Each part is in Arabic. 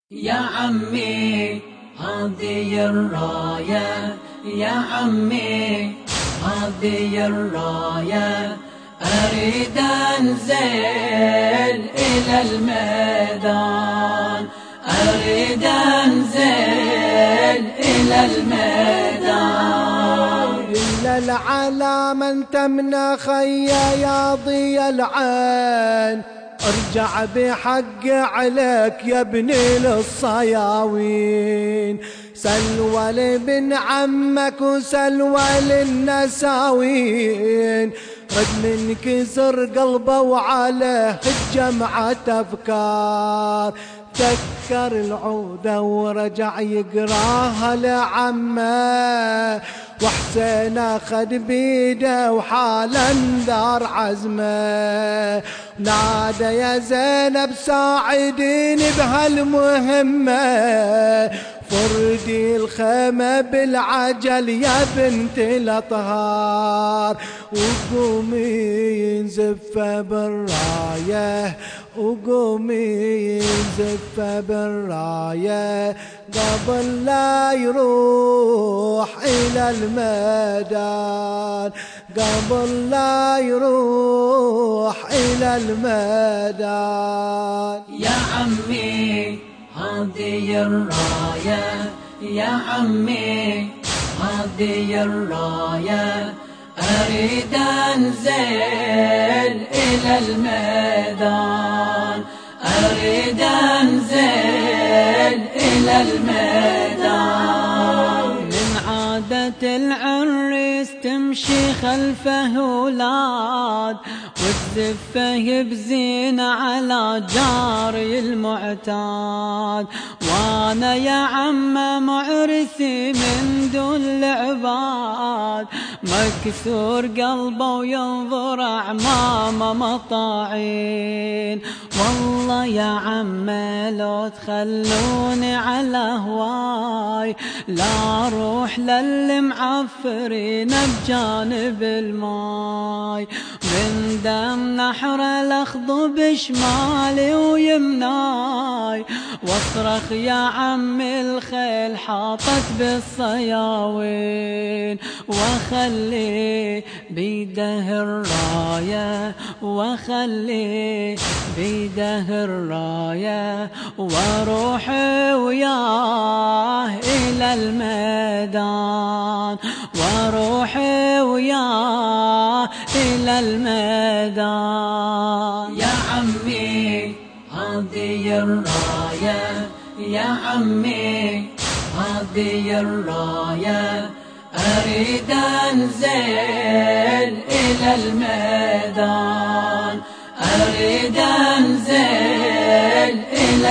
يا عمي هذه الراية، يا عمي هذه الراية، أريد أنزل إلى الميدان، أريد أنزل إلى الميدان. إلا العلامة أنت من خيا يا ضي العين، ارجع بحق عليك يا ابني للصياوين، سلوى لابن عمك وسلوى للنساوين، رد من كسر قلبه وعليه الجمعة أفكار، تذكر العودة ورجع يقراها لعمه، وحسين اخذ بيده وحالا دار عزمه، نادى يا زينب ساعديني بهالمهمة، فردي الخيمة بالعجل يا بنت الأطهار، وقومي نزفة بالراية، وقومي نزفة بالراية، قبل لا يروح إلى الميدان، قبل لا يروح إلى الميدان. يا عمي هذه الراية، يا عمي هذه الراية، أريد أنزل إلى الميدان، أريد أنزل إلى الميدان. من عادة العريس تمشي خلفه أولاد، وتزفه بزينة على جاري المعتاد، وانا يا عم معرسي من دون العباد، مكسور قلبه وينظر أعمامه مطاعين، والله يا عم لو تخلوني على هواي، لا اروح للمعفرين بجانب الماي، من دم نحر الاخض بشمالي ويمناي، واصرخ يا عم الخيل حاطت بالصياوين، واخلي بيده الراية، واخلي بيده الراية، واروح وياه الى الميدان، واروح وياه الى الميدان. يا عمي هذه الراية، يا عمي هذه الراية، أريد أنزل إلى الميدان، أريد أنزل إلى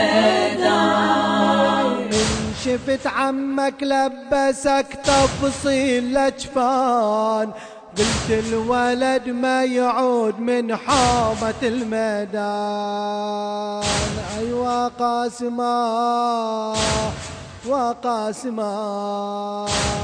الميدان. إن شفت عمك لبسك تفصيل لجفان، قلت الولد ما يعود من حومة الميدان، أيوة قاسمة وقاسمة،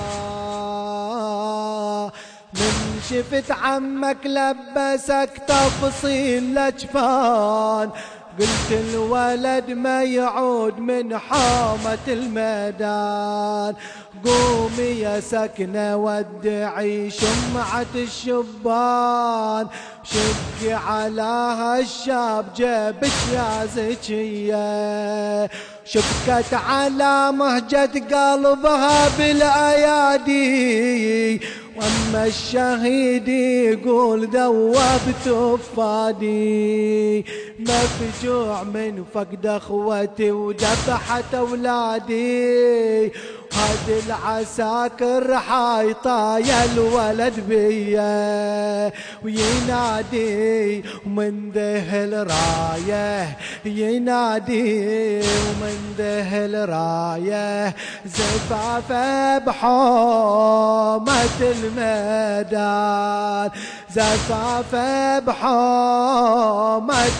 من شفت عمك لبسك تفصيل لجفان، قلت الولد ما يعود من حومة الميدان، قومي يا سكنة ودعي شمعة الشبان، شقي على هالشاب جيبك يا زكية، شبكت على مهجة قلبها بالأيادي، واما الشهيد يقول ذوبت فادي، مفجوع من فقد اخوتي وذبحت اولادي، هاد العساكر حايطة يا الولد بيه، وينادي ومن ذهل رايه، ينادي ومن ذهل رايه، زفافه بحومة الميدان، زفافه بحومة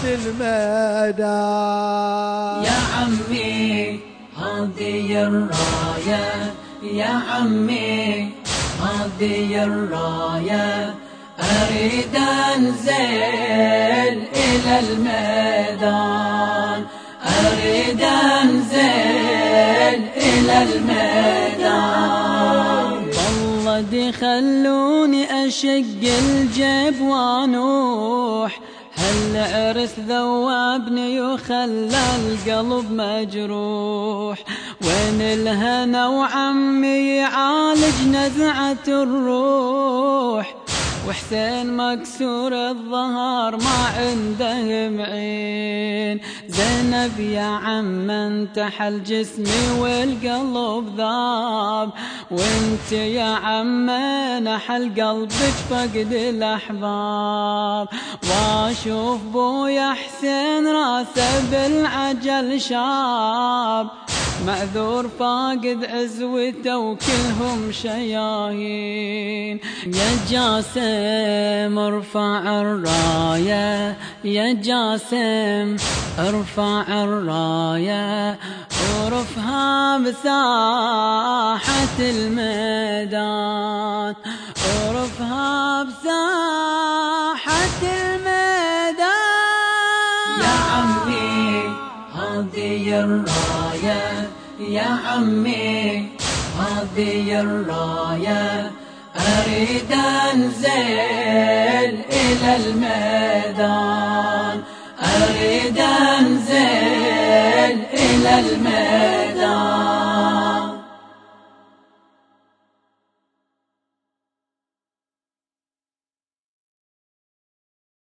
الميدان. يا عمي هذه الراية، يا عمي هذه الراية، أريد أنزل إلى الميدان، أريد أنزل إلى الميدان. والله خلوني أشق الجيب وانوح، هالعرس ذوابني وخلى القلب مجروح. وين الهنا وعمي يعالج نزعة الروح، وحسين مكسور الظهر ما عنده معين. زينب يا عم انتحل جسمي والقلب ذاب، وانت يا عم نحل قلبك فقد الاحباب. واشوف بويا حسين راسه بالعجل شاب، معذور فاقد عزوته وكلهم شياهين. يا جاسم ارفع الراية، يا جاسم ارفع الراية، ورفها بساحة الميدان، ورفها بساحة الميدان. يا عمي هذه الراية، يا عمي هذه الراية، أريد أنزل إلى الميدان، أريد أنزل إلى الميدان.